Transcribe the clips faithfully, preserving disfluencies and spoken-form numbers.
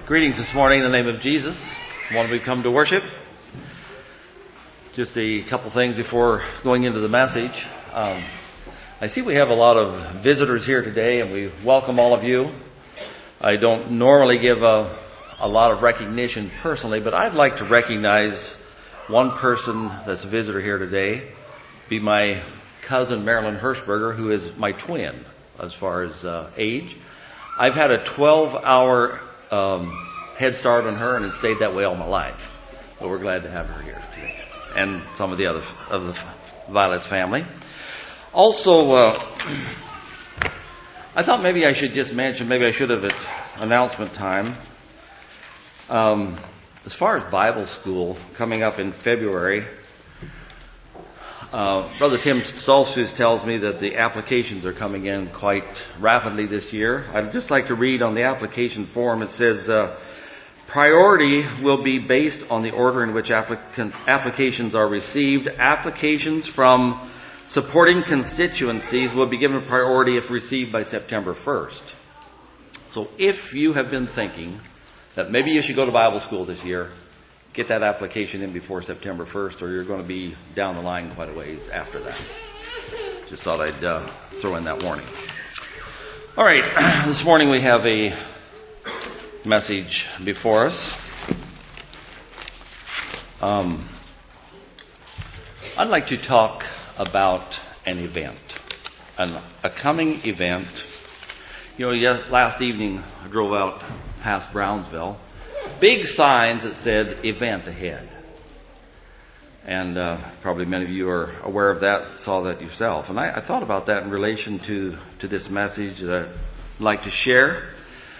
Greetings this morning in the name of Jesus. One, we've come to worship. Just a couple things before going into the message. Um, I see we have a lot of visitors here today, and we welcome all of you. I don't normally give a, a lot of recognition personally, but I'd like to recognize one person that's a visitor here today, be my cousin Marilyn Hirschberger, who is my twin as far as uh, age. I've had a twelve-hour um, head start on her, and it stayed that way all my life. But we're glad to have her here today, and some of the other of the Violet's family. Also, uh, I thought maybe I should just mention, maybe I should have at announcement time. Um, as far as Bible school coming up in February, uh, Brother Tim Stolzfus tells me that the applications are coming in quite rapidly this year. I'd just like to read on the application form. It says, uh, priority will be based on the order in which applicant, applications are received. Applications from supporting constituencies will be given priority if received by September first. So if you have been thinking that maybe you should go to Bible school this year, get that application in before September first, or you're going to be down the line quite a ways after that. Just thought I'd uh, throw in that warning. All right, this morning we have a message before us. Um, I'd like to talk about an event, an, a coming event. You know, yes, last evening I drove out past Brownsville. Big signs that said event ahead. And uh, probably many of you are aware of that, saw that yourself. And I, I thought about that in relation to, to this message that I'd like to share.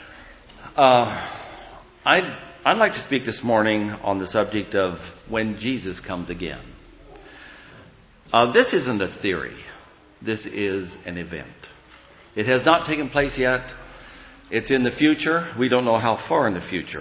Uh, I'd, I'd like to speak this morning on the subject of when Jesus comes again. Uh, this isn't a theory. This is an event. It has not taken place yet. It's in the future. We don't know how far in the future.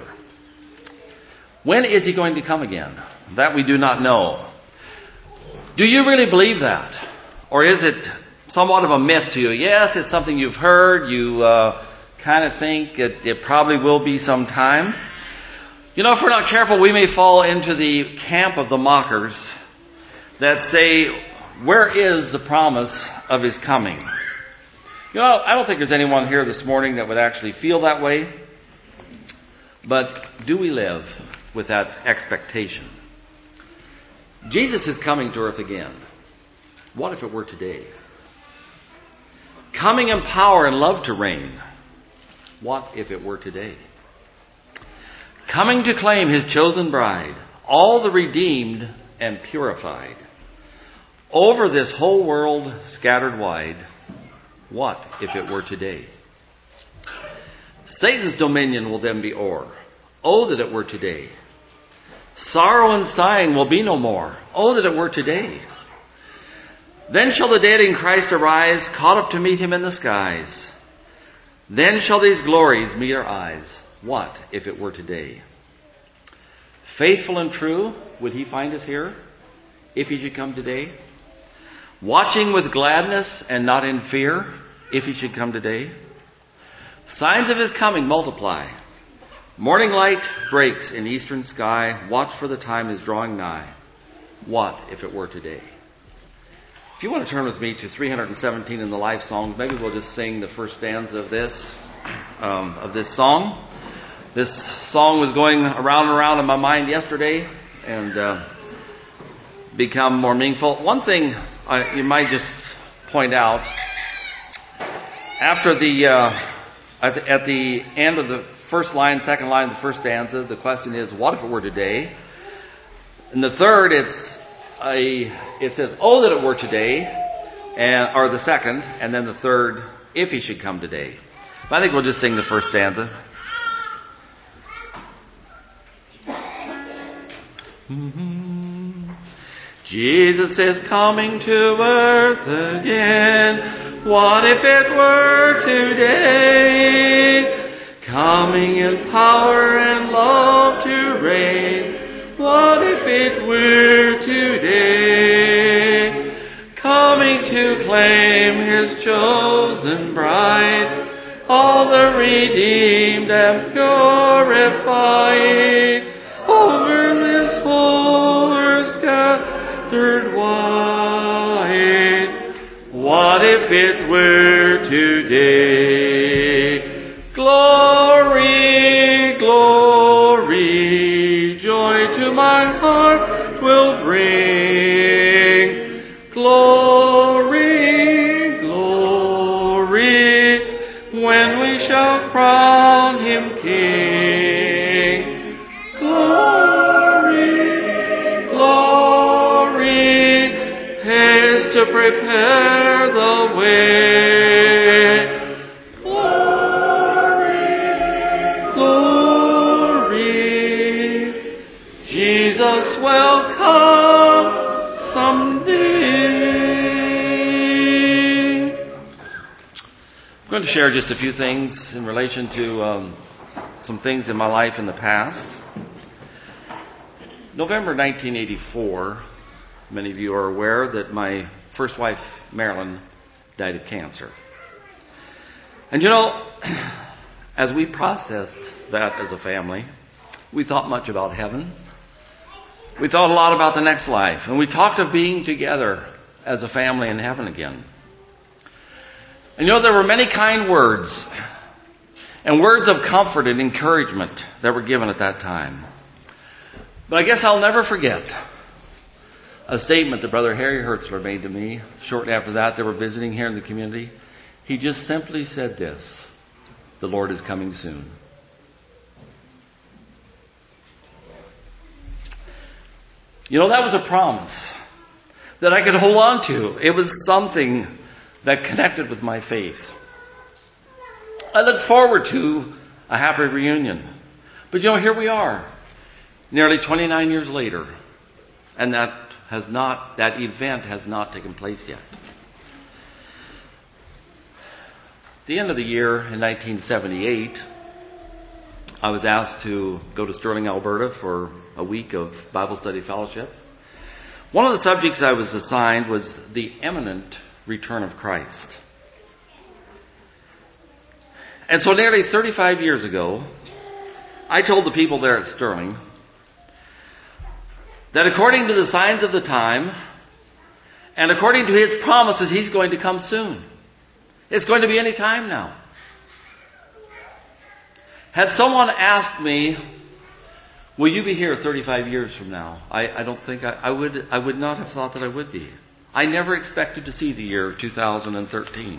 When is he going to come again? That we do not know. Do you really believe that? Or is it somewhat of a myth to you? Yes, it's something you've heard. You uh, kind of think it, it probably will be sometime. You know, if we're not careful, we may fall into the camp of the mockers that say, where is the promise of his coming? You know, I don't think there's anyone here this morning that would actually feel that way. But do we live with that expectation? Jesus is coming to earth again. What if it were today? Coming in power and love to reign. What if it were today? Coming to claim his chosen bride, all the redeemed and purified, over this whole world scattered wide. What if it were today? Satan's dominion will then be o'er. Oh, that it were today. Sorrow and sighing will be no more. Oh, that it were today. Then shall the dead in Christ arise, caught up to meet him in the skies. Then shall these glories meet our eyes. What if it were today? Faithful and true, would he find us here if he should come today? Watching with gladness and not in fear, if he should come today. Signs of his coming multiply. Morning light breaks in eastern sky. Watch, for the time is drawing nigh. What if it were today? If you want to turn with me to three hundred seventeen in the Life Songs, maybe we'll just sing the first stanza of this, um, of this song. This song was going around and around in my mind yesterday and uh, become more meaningful. One thing uh, you might just point out, after the, uh, at the at the end of the first line, second line of the first stanza, the question is, what if it were today? In the third, it's a it says, oh, that it were today, and or the second, and then the third, if he should come today. But I think we'll just sing the first stanza. Mm-hmm. Jesus is coming to earth again. What if it were today? Coming in power and love to reign. What if it were today? Coming to claim his chosen bride, all all the redeemed and purified over this whole earth scattered wide. What if it were today? Glory, glory, joy to my heart will bring. Glory, glory, when we shall crown him King. Glory, glory, haste to prepare the way. Glory, glory, Jesus will come someday. I'm going to share just a few things in relation to um, some things in my life in the past. November nineteen eighty-four, many of you are aware that my first wife, Marilyn, died of cancer. And you know, as we processed that as a family, we thought much about heaven. We thought a lot about the next life. And we talked of being together as a family in heaven again. And you know, there were many kind words and words of comfort and encouragement that were given at that time. But I guess I'll never forget a statement that Brother Harry Hertzler made to me shortly after that. They were visiting here in the community. He just simply said this: the Lord is coming soon. You know, that was a promise that I could hold on to. It was something that connected with my faith. I looked forward to a happy reunion. But you know, here we are, nearly twenty-nine years later, and that has not, that event has not taken place yet. At the end of the year in nineteen seventy-eight, I was asked to go to Sterling, Alberta for a week of Bible study fellowship. One of the subjects I was assigned was the imminent return of Christ. And so nearly thirty-five years ago, I told the people there at Sterling that according to the signs of the time and according to his promises, he's going to come soon. It's going to be any time now. Had someone asked me, will you be here thirty-five years from now? I, I don't think I, I would I would not have thought that I would be. I never expected to see the year of two thousand thirteen.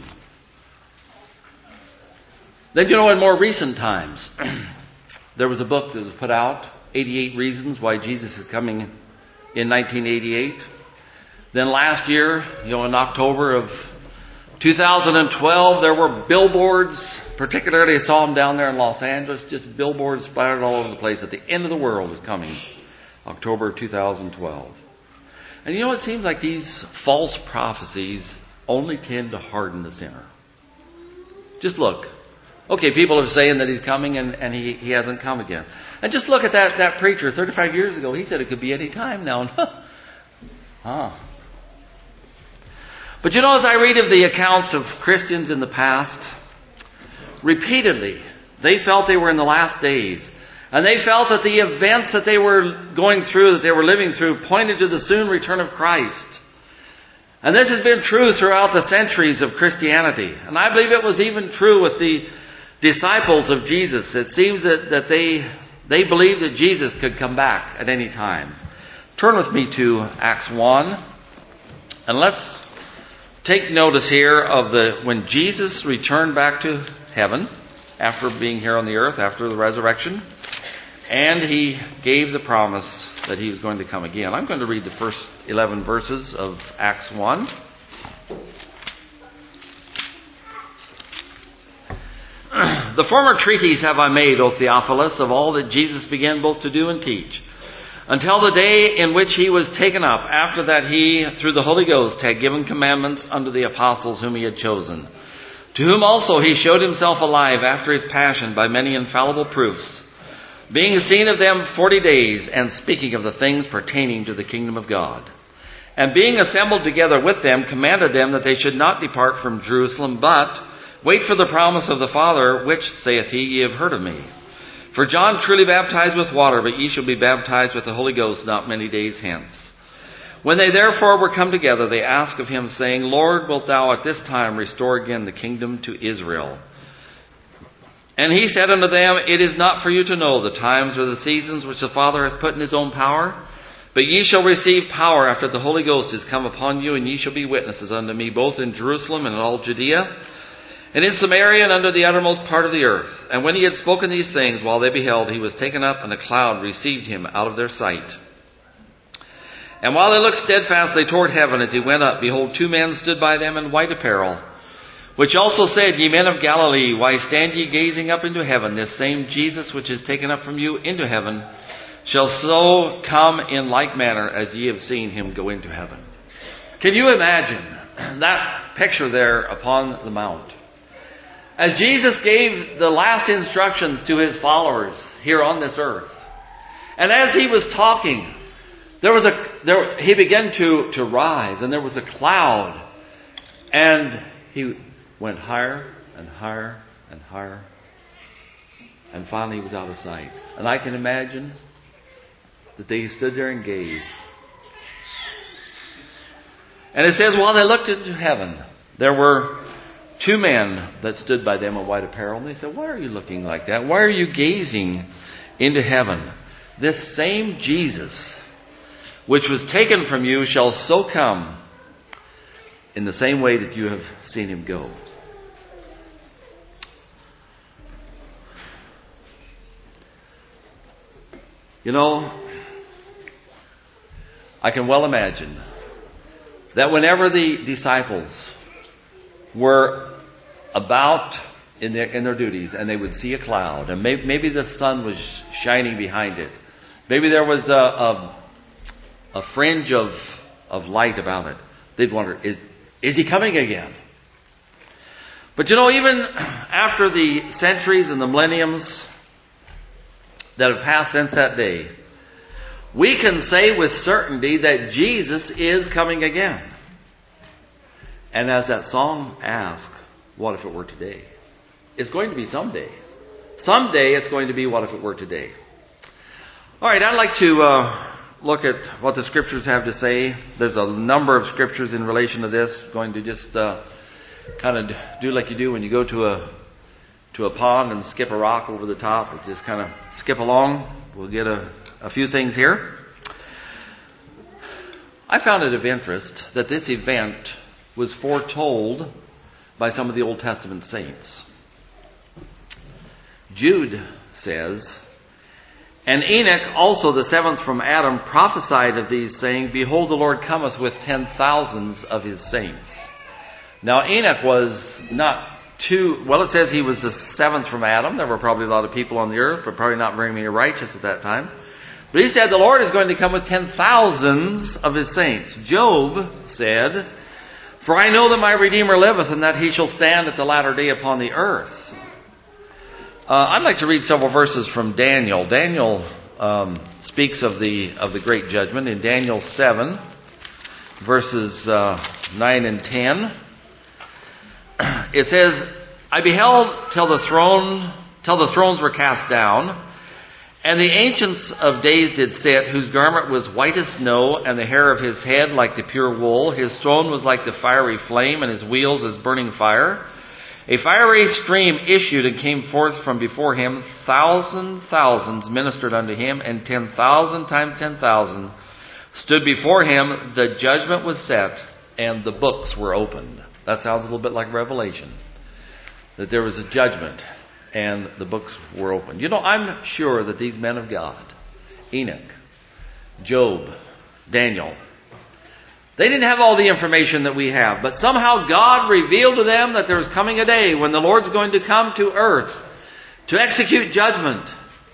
Then, you know, in more recent times, there was a book that was put out, eighty-eight Reasons Why Jesus is Coming in nineteen eighty-eight. Then last year, you know, in October of two thousand twelve, there were billboards, particularly I saw them down there in Los Angeles, just billboards splattered all over the place that the end of the world is coming, October of two thousand twelve. And you know, it seems like these false prophecies only tend to harden the sinner. Just look. Okay, people are saying that he's coming and, and he, he hasn't come again. And just look at that, that preacher thirty-five years ago. He said it could be any time now. huh. But you know, as I read of the accounts of Christians in the past, repeatedly, they felt they were in the last days. And they felt that the events that they were going through, that they were living through, pointed to the soon return of Christ. And this has been true throughout the centuries of Christianity. And I believe it was even true with the disciples of Jesus. It seems that, that they, they believed that Jesus could come back at any time. Turn with me to Acts one. And let's take notice here of the when Jesus returned back to heaven after being here on the earth, after the resurrection. And he gave the promise that he was going to come again. I'm going to read the first eleven verses of Acts one. The former treatise have I made, O Theophilus, of all that Jesus began both to do and teach, until the day in which he was taken up. After that he, through the Holy Ghost, had given commandments unto the apostles whom he had chosen, to whom also he showed himself alive after his passion by many infallible proofs, being seen of them forty days, and speaking of the things pertaining to the kingdom of God. And being assembled together with them, commanded them that they should not depart from Jerusalem, but Wait for the promise of the Father, which, saith he, ye have heard of me. For John truly baptized with water, but ye shall be baptized with the Holy Ghost not many days hence. When they therefore were come together, they asked of him, saying, Lord, wilt thou at this time restore again the kingdom to Israel? And he said unto them, It is not for you to know the times or the seasons which the Father hath put in his own power, but ye shall receive power after the Holy Ghost is come upon you, and ye shall be witnesses unto me both in Jerusalem and in all Judea, and in Samaria, and under the uttermost part of the earth. And when he had spoken these things, while they beheld, he was taken up, and a cloud received him out of their sight. And while they looked steadfastly toward heaven as he went up, behold, two men stood by them in white apparel, which also said, Ye men of Galilee, why stand ye gazing up into heaven? This same Jesus which is taken up from you into heaven shall so come in like manner as ye have seen him go into heaven. Can you imagine that picture there upon the mount? As Jesus gave the last instructions to his followers here on this earth, and as he was talking, there was a there he began to, to rise, and there was a cloud, and he went higher and higher and higher, and finally he was out of sight. And I can imagine that they stood there and gazed. And it says, while they looked into heaven, there were two men that stood by them in white apparel. And they said, why are you looking like that? Why are you gazing into heaven? This same Jesus, which was taken from you, shall so come in the same way that you have seen him go. You know, I can well imagine that whenever the disciples were about in their, in their duties, and they would see a cloud, and maybe, maybe the sun was shining behind it, maybe there was a, a, a fringe of, of light about it, they'd wonder, is, is he coming again? But you know, even after the centuries and the millenniums that have passed since that day, we can say with certainty that Jesus is coming again. And as that song asks, what if it were today? It's going to be someday. Someday it's going to be what if it were today. All right, I'd like to uh, look at what the Scriptures have to say. There's a number of Scriptures in relation to this. I'm going to just uh, kind of do like you do when you go to a to a pond and skip a rock over the top. It just kind of skip along. We'll get a, a few things here. I found it of interest that this event was foretold by some of the Old Testament saints. Jude says, And Enoch also the seventh from Adam prophesied of these, saying, Behold, the Lord cometh with ten thousands of his saints. Now Enoch was not too, well it says he was the seventh from Adam. There were probably a lot of people on the earth, but probably not very many righteous at that time. But he said the Lord is going to come with ten thousands of his saints. Job said, For I know that my Redeemer liveth, and that he shall stand at the latter day upon the earth. Uh, I'd like to read several verses from Daniel. Daniel um, speaks of the of the great judgment in Daniel seven, verses uh, nine and ten. It says, I beheld till the throne till the thrones were cast down, and the ancients of days did sit, whose garment was white as snow, and the hair of his head like the pure wool. His throne was like the fiery flame, and his wheels as burning fire. A fiery stream issued and came forth from before him. Thousand thousands ministered unto him, and ten thousand times ten thousand stood before him. The judgment was set, and the books were opened. That sounds a little bit like Revelation. That there was a judgment, and the books were opened. You know, I'm sure that these men of God, Enoch, Job, Daniel, they didn't have all the information that we have, but somehow God revealed to them that there was coming a day when the Lord's going to come to earth to execute judgment.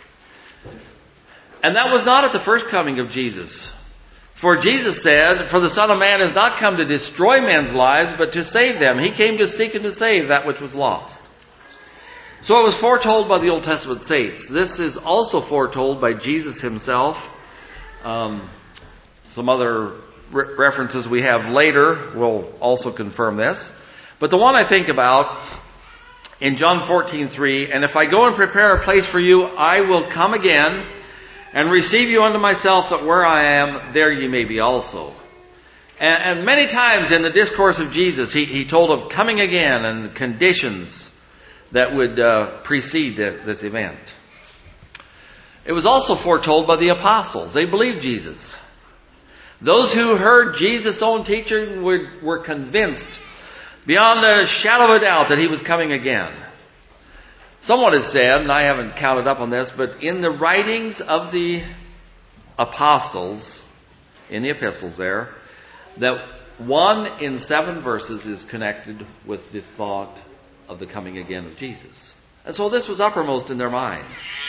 And that was not at the first coming of Jesus. For Jesus said, For the Son of Man has not come to destroy men's lives, but to save them. He came to seek and to save that which was lost. So it was foretold by the Old Testament saints. This is also foretold by Jesus himself. Um, some other re- references we have later will also confirm this. But the one I think about in John fourteen three, and if I go and prepare a place for you, I will come again and receive you unto myself, that where I am, there ye may be also. And, and many times in the discourse of Jesus, he, he told of coming again and conditions that would uh, precede the, this event. It was also foretold by the apostles. They believed Jesus. Those who heard Jesus' own teaching were, were convinced beyond a shadow of a doubt that he was coming again. Someone has said, and I haven't counted up on this, but in the writings of the apostles, in the epistles there, that one in seven verses is connected with the thought of the coming again of Jesus. And so this was uppermost in their mind.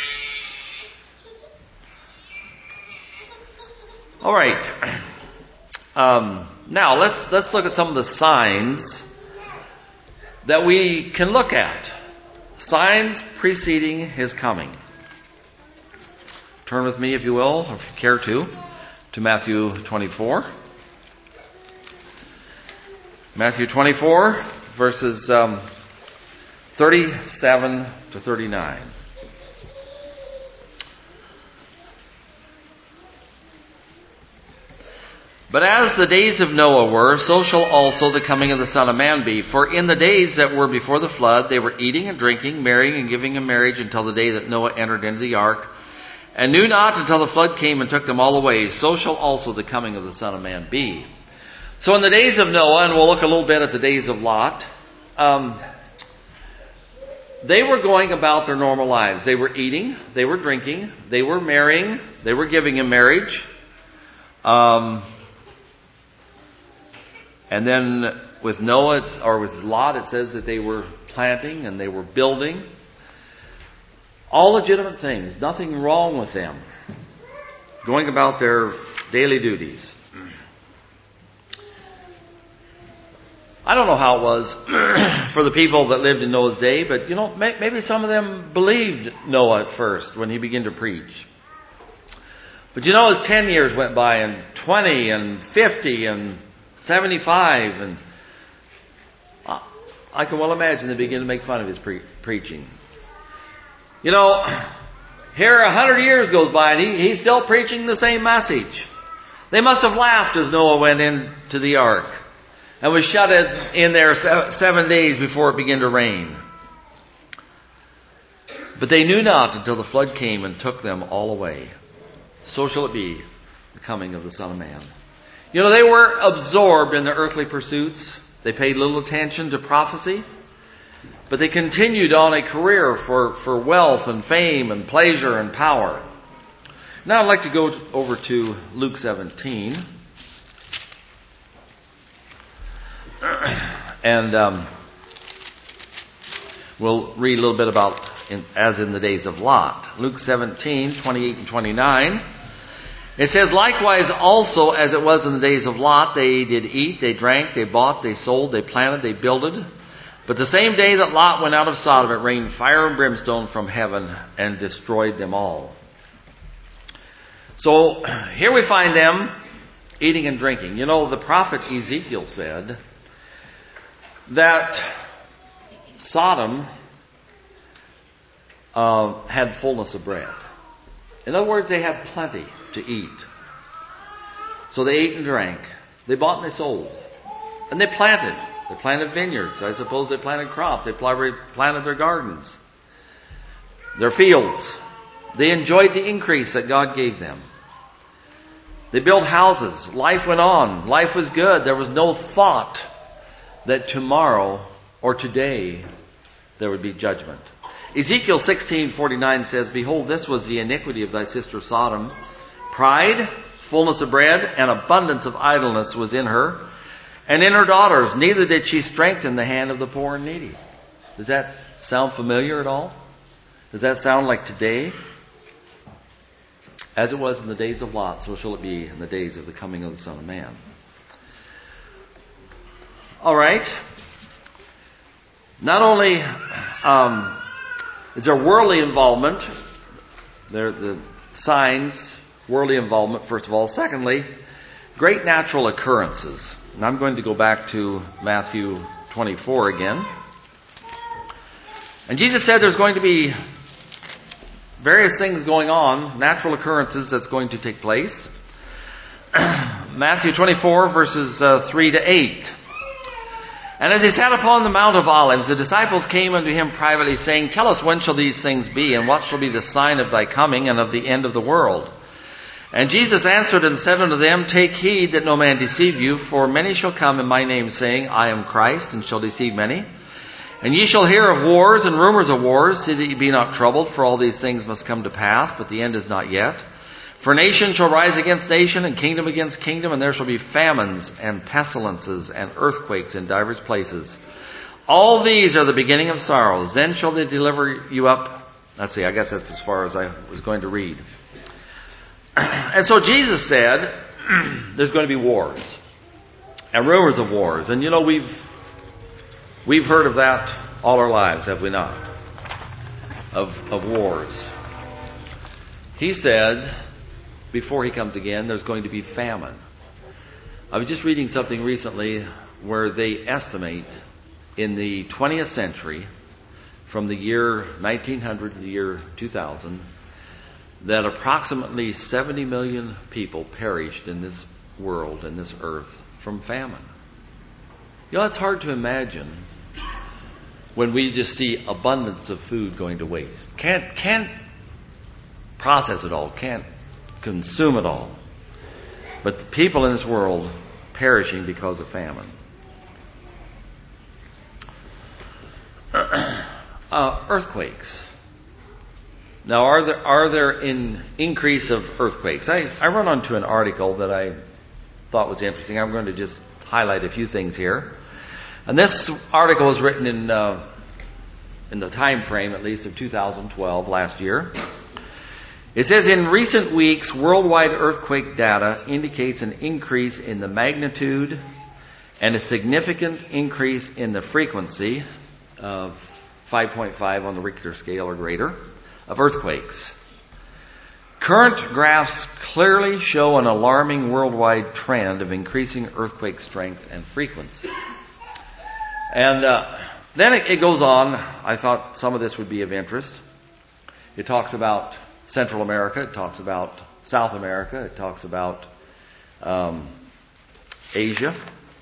All right. Um, now let's let's look at some of the signs that we can look at. Signs preceding his coming. Turn with me, if you will, if you care to, to Matthew twenty-four. Matthew twenty-four, verses um, thirty-seven to thirty-nine. But as the days of Noah were, so shall also the coming of the Son of Man be. For in the days that were before the flood, they were eating and drinking, marrying and giving in marriage, until the day that Noah entered into the ark, and knew not until the flood came and took them all away. So shall also the coming of the Son of Man be. So in the days of Noah, and we'll look a little bit at the days of Lot, um, they were going about their normal lives. They were eating, they were drinking, they were marrying, they were giving in marriage. Um... And then with Noah, it's, or with Lot, it says that they were planting and they were building. All legitimate things. Nothing wrong with them. Going about their daily duties. I don't know how it was for the people that lived in Noah's day, but you know, maybe some of them believed Noah at first when he began to preach. But you know, as ten years went by, and twenty, and fifty, and seventy-five, and I can well imagine they begin to make fun of his pre- preaching. You know, here a hundred years goes by and he, he's still preaching the same message. They must have laughed as Noah went into the ark and was shut in there seven days before it began to rain. But they knew not until the flood came and took them all away. So shall it be the coming of the Son of Man. You know, they were absorbed in their earthly pursuits. They paid little attention to prophecy. But they continued on a career for, for wealth and fame and pleasure and power. Now I'd like to go over to Luke seventeen. And um, we'll read a little bit about in, as in the days of Lot. Luke seventeen, twenty-eight and twenty-nine. It says, likewise also as it was in the days of Lot, they did eat, they drank, they bought, they sold, they planted, they builded. But the same day that Lot went out of Sodom, it rained fire and brimstone from heaven and destroyed them all. So here we find them eating and drinking. You know, the prophet Ezekiel said that Sodom uh, had fullness of bread. In other words, they had plenty to eat. So they ate and drank. They bought and they sold. And they planted. They planted vineyards. I suppose they planted crops. They planted their gardens. Their fields. They enjoyed the increase that God gave them. They built houses. Life went on. Life was good. There was no thought that tomorrow or today there would be judgment. Ezekiel sixteen forty-nine says, behold, this was the iniquity of thy sister Sodom. Pride, fullness of bread, and abundance of idleness was in her, and in her daughters. Neither did she strengthen the hand of the poor and needy. Does that sound familiar at all? Does that sound like today? As it was in the days of Lot, so shall it be in the days of the coming of the Son of Man. All right. Not only um, is there worldly involvement, there the signs, worldly involvement, first of all. Secondly, great natural occurrences. And I'm going to go back to Matthew twenty-four again. And Jesus said there's going to be various things going on, natural occurrences that's going to take place. Matthew twenty-four, verses uh, three to eight. And as he sat upon the Mount of Olives, the disciples came unto him privately, saying, Tell us, when shall these things be, and what shall be the sign of thy coming and of the end of the world? And Jesus answered and said unto them, Take heed that no man deceive you, for many shall come in my name, saying, I am Christ, and shall deceive many. And ye shall hear of wars and rumors of wars. See that ye be not troubled, for all these things must come to pass, but the end is not yet. For nation shall rise against nation, and kingdom against kingdom, and there shall be famines and pestilences and earthquakes in divers places. All these are the beginning of sorrows. Then shall they deliver you up. Let's see, I guess that's as far as I was going to read. And so Jesus said, there's going to be wars. And rumors of wars. And you know, we've we've heard of that all our lives, have we not? Of, of wars. He said, before he comes again, there's going to be famine. I was just reading something recently where they estimate in the twentieth century, from the year nineteen hundred to the year two thousand, that approximately seventy million people perished in this world, in this earth, from famine. You know, it's hard to imagine when we just see abundance of food going to waste. Can't, can't process it all, can't consume it all. But the people in this world perishing because of famine. Uh, earthquakes. Now, are there are there an increase of earthquakes? I, I run onto an article that I thought was interesting. I'm going to just highlight a few things here. And this article was written in uh, in the time frame, at least, of two thousand twelve, last year. It says, in recent weeks, worldwide earthquake data indicates an increase in the magnitude and a significant increase in the frequency of five point five on the Richter scale or greater of earthquakes. Current graphs clearly show an alarming worldwide trend of increasing earthquake strength and frequency. And uh, then it, it goes on. I thought some of this would be of interest. It talks about Central America. It talks about South America. It talks about um, Asia.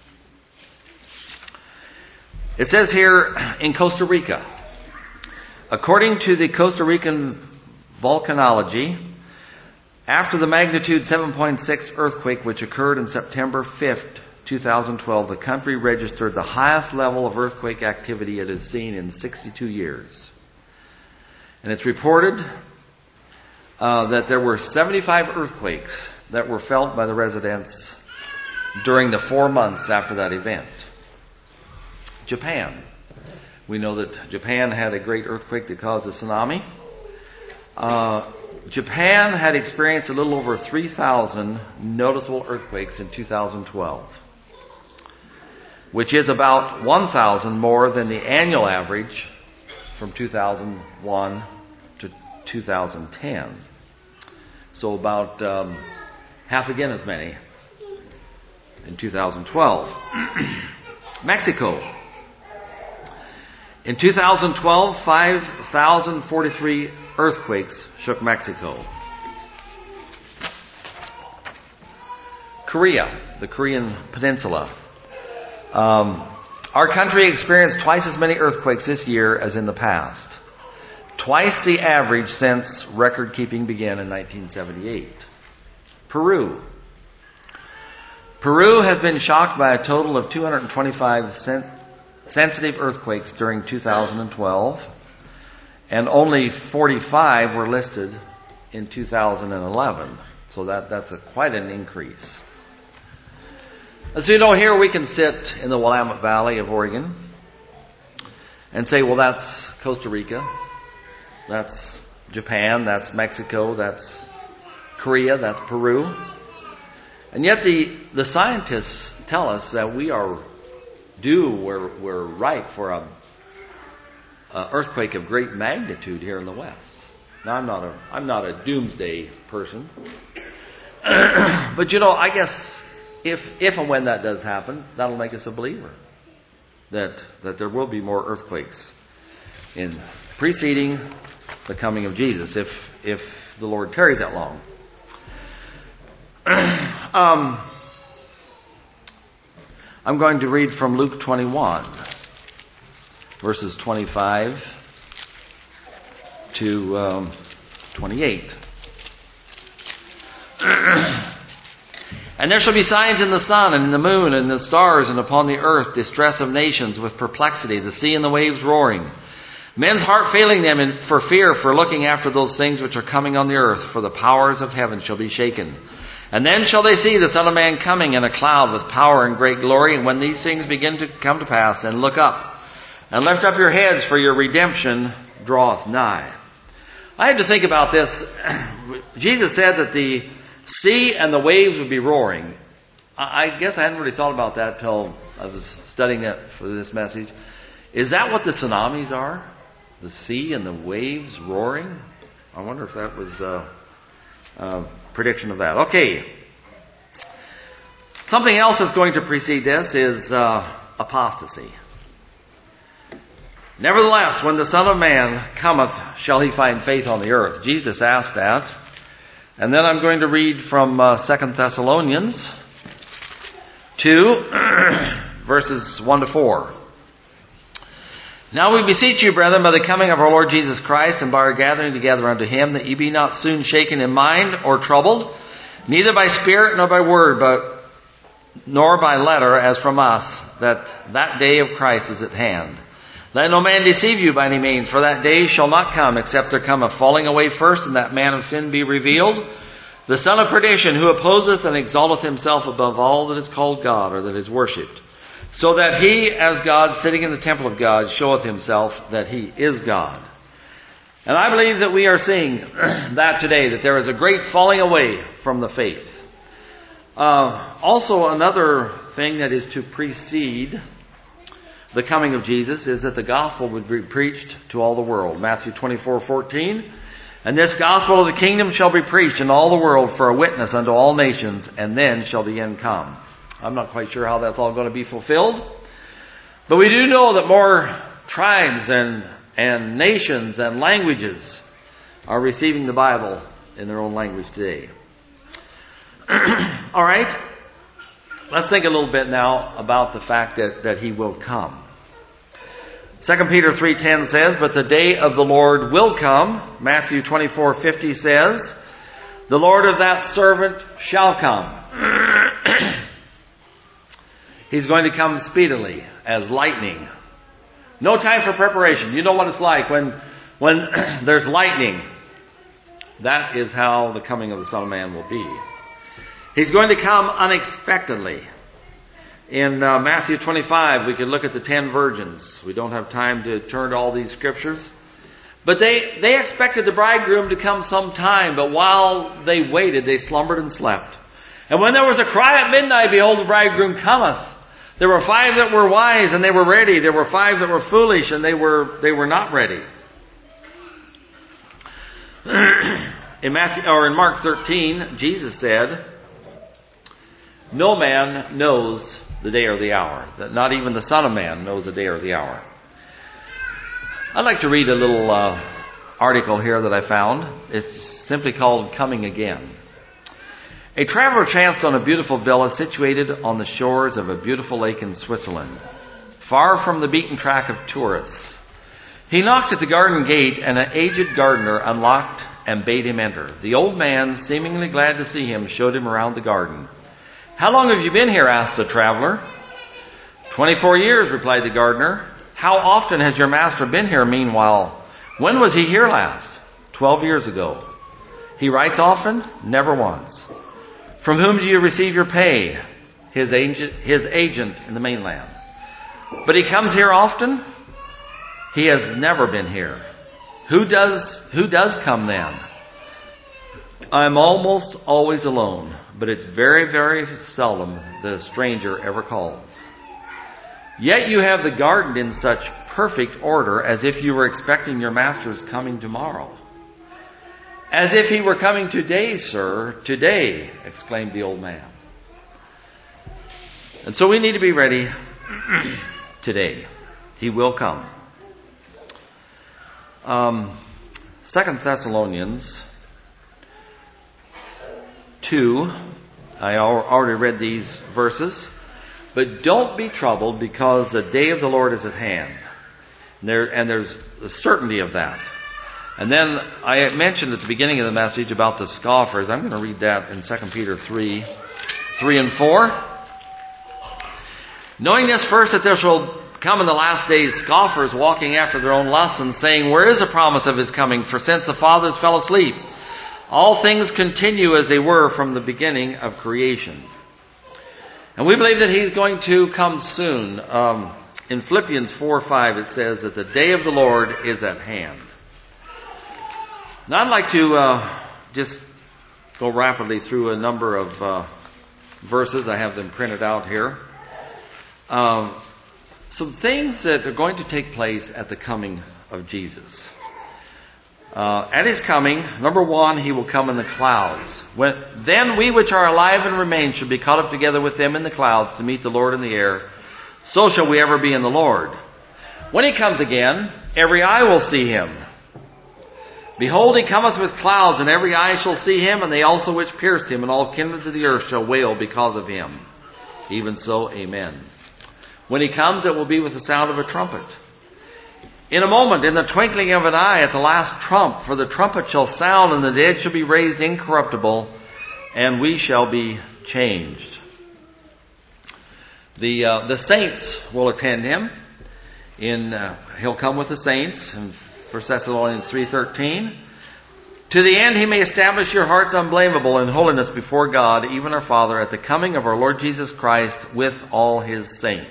It says here in Costa Rica, according to the Costa Rican volcanology, after the magnitude seven point six earthquake which occurred on September fifth, twenty twelve, the country registered the highest level of earthquake activity it has seen in sixty-two years. And it's reported uh, that there were seventy-five earthquakes that were felt by the residents during the four months after that event. Japan. We know that Japan had a great earthquake that caused a tsunami. Uh, Japan had experienced a little over three thousand noticeable earthquakes in two thousand twelve, which is about one thousand more than the annual average from two thousand one to two thousand ten. So about um, half again as many in two thousand twelve. Mexico. In two thousand twelve, five thousand forty-three earthquakes shook Mexico. Korea, the Korean peninsula. Um, our country experienced twice as many earthquakes this year as in the past. Twice the average since record-keeping began in nineteen seventy-eight. Peru. Peru has been shocked by a total of two hundred twenty-five cent- sensitive earthquakes during two thousand twelve, and only forty-five were listed in two thousand eleven. So that, that's a, quite an increase. As you know, here we can sit in the Willamette Valley of Oregon and say, well, that's Costa Rica, that's Japan, that's Mexico, that's Korea, that's Peru. And yet the, the scientists tell us that we are due, we're, we're ripe for a, a earthquake of great magnitude here in the West. Now, I'm not a, I'm not a doomsday person. But, you know, I guess if, if and when that does happen, that'll make us a believer. That, that there will be more earthquakes. in preceding the coming of Jesus, if if the Lord tarries that long. um, I'm going to read from Luke twenty-one, verses twenty-five to um, twenty-eight. And there shall be signs in the sun, and in the moon, and in the stars, and upon the earth distress of nations with perplexity, the sea and the waves roaring. Men's heart failing them in, for fear, for looking after those things which are coming on the earth, for the powers of heaven shall be shaken. And then shall they see the Son of Man coming in a cloud with power and great glory. And when these things begin to come to pass, and look up, and lift up your heads, for your redemption draweth nigh. I had to think about this. Jesus said that the sea and the waves would be roaring. I guess I hadn't really thought about that till I was studying it for this message. Is that what the tsunamis are? The sea and the waves roaring? I wonder if that was a, a prediction of that. Okay. Something else that's going to precede this is uh, apostasy. Nevertheless, when the Son of Man cometh, shall he find faith on the earth? Jesus asked that. And then I'm going to read from uh, Second Thessalonians two, verses one to four. Now we beseech you, brethren, by the coming of our Lord Jesus Christ, and by our gathering together unto him, that ye be not soon shaken in mind or troubled, neither by spirit nor by word, but nor by letter, as from us, that that day of Christ is at hand. Let no man deceive you by any means, for that day shall not come, except there come a falling away first, and that man of sin be revealed, the son of perdition, who opposeth and exalteth himself above all that is called God, or that is worshipped, so that he, as God, sitting in the temple of God, showeth himself that he is God. And I believe that we are seeing that today, that there is a great falling away from the faith. Uh, also, another thing that is to precede the coming of Jesus is that the gospel would be preached to all the world. Matthew twenty-four fourteen. And this gospel of the kingdom shall be preached in all the world for a witness unto all nations, and then shall the end come. I'm not quite sure how that's all going to be fulfilled. But we do know that more tribes and, and nations and languages are receiving the Bible in their own language today. All right. Let's think a little bit now about the fact that, that he will come. Second Peter three ten says, but the day of the Lord will come. Matthew twenty-four fifty says, the Lord of that servant shall come. He's going to come speedily as lightning. No time for preparation. You know what it's like when, when there's lightning. That is how the coming of the Son of Man will be. He's going to come unexpectedly. In uh, Matthew twenty-five, we could look at the ten virgins. We don't have time to turn to all these scriptures. But they, they expected the bridegroom to come sometime, but while they waited, they slumbered and slept. And when there was a cry at midnight, behold, the bridegroom cometh. There were five that were wise, and they were ready. There were five that were foolish, and they were they were not ready. In Matthew or in Mark thirteen, Jesus said, no man knows the day or the hour. That not even the Son of Man knows the day or the hour. I'd like to read a little uh, article here that I found. It's simply called Coming Again. A traveler chanced on a beautiful villa situated on the shores of a beautiful lake in Switzerland, far from the beaten track of tourists. He knocked at the garden gate, and an aged gardener unlocked and bade him enter. The old man, seemingly glad to see him, showed him around the garden. How long have you been here? Asked the traveler. Twenty-four years, replied the gardener. How often has your master been here meanwhile? When was he here last? Twelve years ago. He writes often? Never once. From whom do you receive your pay? His agent, his agent in the mainland. But he comes here often? He has never been here. Who does, who does come then? I'm almost always alone, but it's very, very seldom that a stranger ever calls. Yet you have the garden in such perfect order, as if you were expecting your master's coming tomorrow. As if he were coming today, sir, today, exclaimed the old man. And so we need to be ready today. He will come. Um, Second Thessalonians two. I al- already read these verses. But don't be troubled, because the day of the Lord is at hand. And, there, and there's the certainty of that. And then I mentioned at the beginning of the message about the scoffers. I'm going to read that in Second Peter three, three and four. Knowing this first, that there shall come in the last days scoffers walking after their own lusts, and saying, where is the promise of his coming? For since the fathers fell asleep, all things continue as they were from the beginning of creation. And we believe that he's going to come soon. Um, in Philippians four five, it says that the day of the Lord is at hand. Now I'd like to uh, just go rapidly through a number of uh, verses. I have them printed out here. Um, some things that are going to take place at the coming of Jesus. Uh, at his coming, number one, he will come in the clouds. When, then we which are alive and remain shall be caught up together with them in the clouds to meet the Lord in the air. So shall we ever be in the Lord. When he comes again, every eye will see him. Behold, he cometh with clouds, and every eye shall see him, and they also which pierced him, and all kindreds of the earth shall wail because of him. Even so, amen. When he comes, it will be with the sound of a trumpet. In a moment, in the twinkling of an eye, at the last trump, for the trumpet shall sound, and the dead shall be raised incorruptible, and we shall be changed. The uh, the saints will attend him. In uh, he'll come with the saints in First Thessalonians three thirteen. To the end he may establish your hearts unblameable in holiness before God, even our Father, at the coming of our Lord Jesus Christ with all his saints.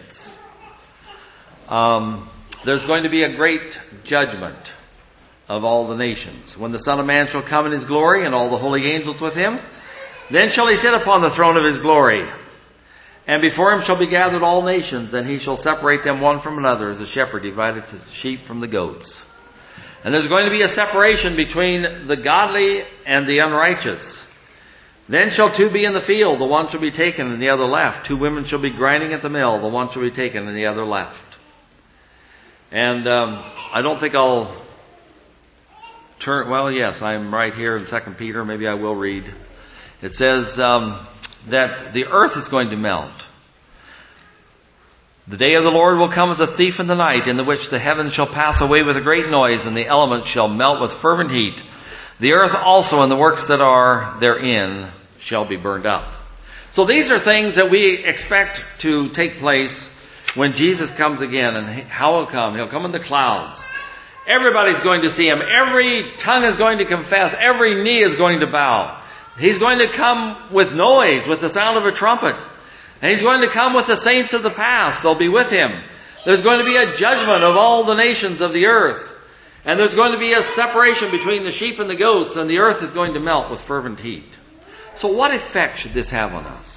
Um, there's going to be a great judgment of all the nations. When the Son of Man shall come in his glory, and all the holy angels with him, then shall he sit upon the throne of his glory. And before him shall be gathered all nations, and he shall separate them one from another, as a shepherd divideth the sheep from the goats. And there's going to be a separation between the godly and the unrighteous. Then shall two be in the field, the one shall be taken and the other left. Two women shall be grinding at the mill, the one shall be taken and the other left. And um, I don't think I'll turn... Well, yes, I'm right here in Second Peter. Maybe I will read. It says um, that the earth is going to melt. The day of the Lord will come as a thief in the night, in the which the heavens shall pass away with a great noise, and the elements shall melt with fervent heat. The earth also and the works that are therein shall be burned up. So these are things that we expect to take place when Jesus comes again. And how he'll come? He'll come in the clouds. Everybody's going to see him. Every tongue is going to confess. Every knee is going to bow. He's going to come with noise, with the sound of a trumpet. And he's going to come with the saints of the past. They'll be with him. There's going to be a judgment of all the nations of the earth. And there's going to be a separation between the sheep and the goats. And the earth is going to melt with fervent heat. So what effect should this have on us?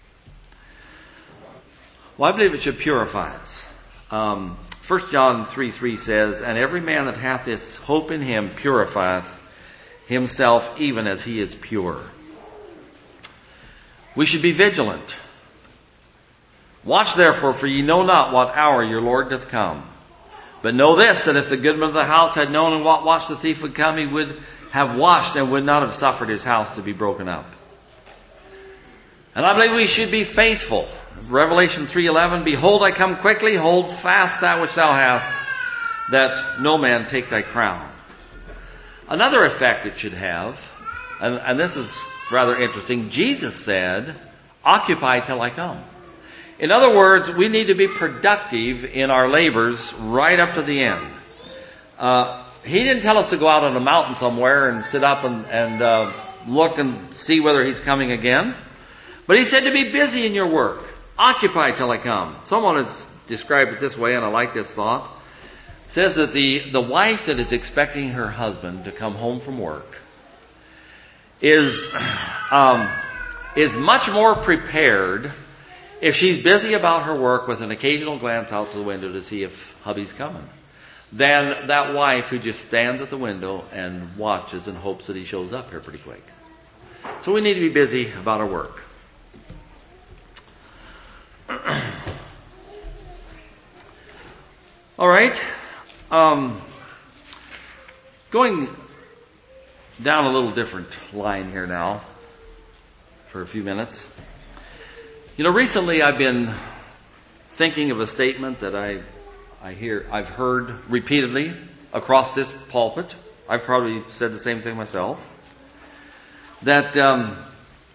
Well, I believe it should purify us. Um, First John three three says, and every man that hath this hope in him purifieth himself even as he is pure. We should be vigilant. Watch therefore, for ye know not what hour your Lord doth come. But know this, that if the goodman of the house had known in what watch the thief would come, he would have watched and would not have suffered his house to be broken up. And I believe we should be faithful. Revelation three eleven, behold, I come quickly, hold fast that which thou hast, that no man take thy crown. Another effect it should have, and, and this is rather interesting, Jesus said, occupy till I come. In other words, we need to be productive in our labors right up to the end. Uh, he didn't tell us to go out on a mountain somewhere and sit up and, and uh, look and see whether he's coming again. But he said to be busy in your work. Occupy till I come. Someone has described it this way, and I like this thought. It says that the, the wife that is expecting her husband to come home from work is, um, is much more prepared if she's busy about her work with an occasional glance out to the window to see if hubby's coming, than that wife who just stands at the window and watches and hopes that he shows up here pretty quick. So we need to be busy about our work. All right. Um, Going down a little different line here now for a few minutes. You know, recently I've been thinking of a statement that I I hear I've heard repeatedly across this pulpit. I've probably said the same thing myself. That um,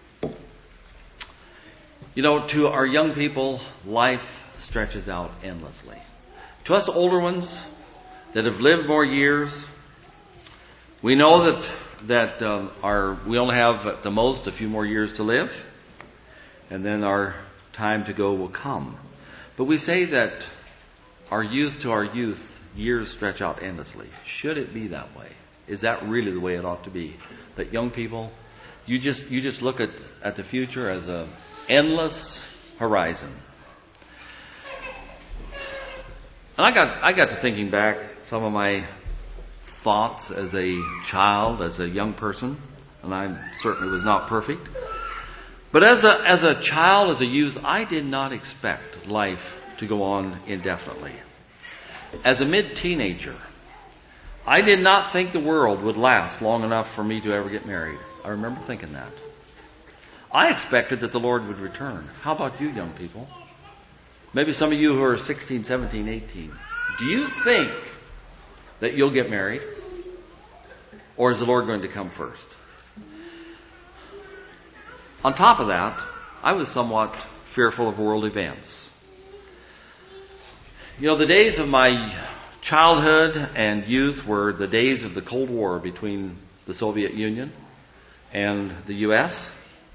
you know, to our young people, life stretches out endlessly. To us older ones that have lived more years, we know that that um, our we only have at the most a few more years to live, and then our time to go will come. But we say that our youth to our youth, years stretch out endlessly. Should it be that way? Is that really the way it ought to be? That young people, you just you just look at, at the future as a endless horizon. And I got I got to thinking back some of my thoughts as a child, as a young person, and I certainly was not perfect. But as a as a child, as a youth, I did not expect life to go on indefinitely. As a mid-teenager, I did not think the world would last long enough for me to ever get married. I remember thinking that. I expected that the Lord would return. How about you, young people? Maybe some of you who are sixteen, seventeen, eighteen. Do you think that you'll get married? Or is the Lord going to come first? On top of that, I was somewhat fearful of world events. You know, the days of my childhood and youth were the days of the Cold War between the Soviet Union and the U S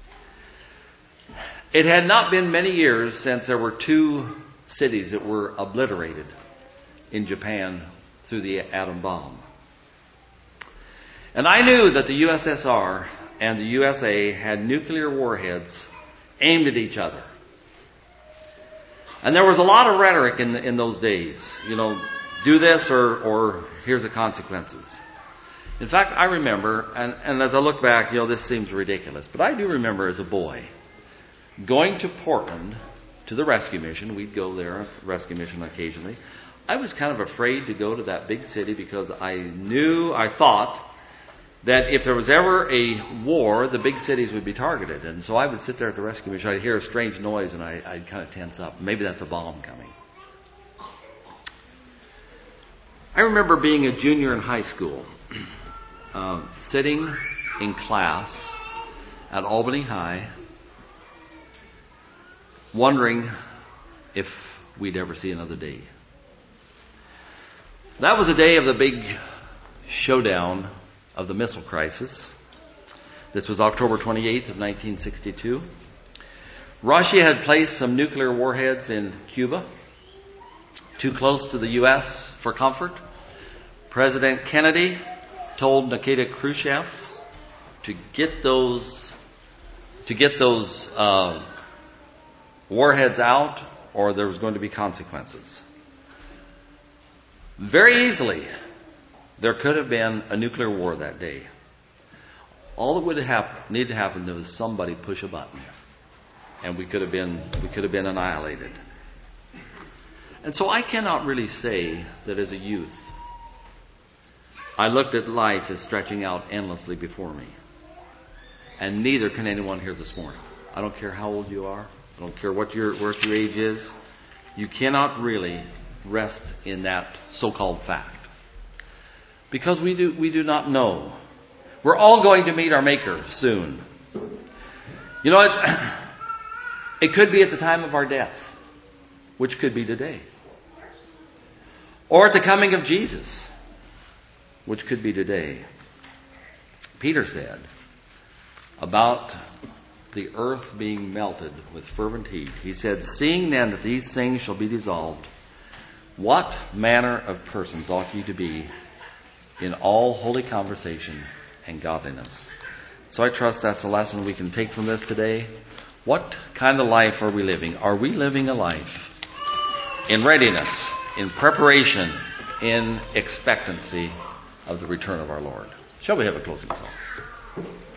It had not been many years since there were two cities that were obliterated in Japan through the atom bomb. And I knew that the U S S R and the U S A had nuclear warheads aimed at each other. And there was a lot of rhetoric in, in those days. You know, do this or, or here's the consequences. In fact, I remember, and, and as I look back, you know, this seems ridiculous, but I do remember as a boy going to Portland to the rescue mission. We'd go there, rescue mission occasionally. I was kind of afraid to go to that big city because I knew, I thought, that if there was ever a war, the big cities would be targeted. And so I would sit there at the rescue mission. I'd hear a strange noise and I, I'd kind of tense up. Maybe that's a bomb coming. I remember being a junior in high school, uh, sitting in class at Albany High, wondering if we'd ever see another day. That was the day of the big showdown of the missile crisis. This was October twenty-eighth of nineteen sixty-two. Russia had placed some nuclear warheads in Cuba, too close to the U S for comfort. President Kennedy told Nikita Khrushchev to get those to get those uh, warheads out, or there was going to be consequences. Very easily, there could have been a nuclear war that day. All that would have hap- need to happen was somebody push a button, and we could have been we could have been annihilated. And so I cannot really say that as a youth, I looked at life as stretching out endlessly before me. And neither can anyone here this morning. I don't care how old you are. I don't care what your what your age is. You cannot really rest in that so-called fact. Because we do we do not know. We're all going to meet our Maker soon. You know, it, it could be at the time of our death, which could be today. Or at the coming of Jesus, which could be today. Peter said about the earth being melted with fervent heat. He said, "Seeing then that these things shall be dissolved, what manner of persons ought ye to be in all holy conversation and godliness?" So I trust that's a lesson we can take from this today. What kind of life are we living? Are we living a life in readiness, in preparation, in expectancy of the return of our Lord? Shall we have a closing song?